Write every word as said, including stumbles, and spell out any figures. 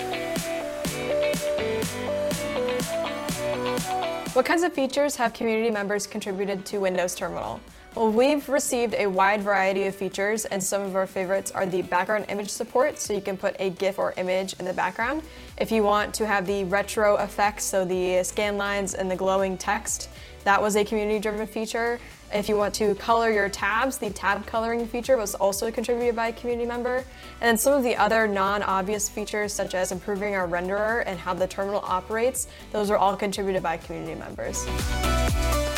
What kinds of features have community members contributed to Windows Terminal? Well, we've received a wide variety of features, and some of our favorites are the background image support, so you can put a GIF or image in the background. If you want to have the retro effects, so the scan lines and the glowing text, that was a community-driven feature. If you want to color your tabs, the tab coloring feature was also contributed by a community member. And then some of the other non-obvious features, such as improving our renderer and how the terminal operates, those are all contributed by community members.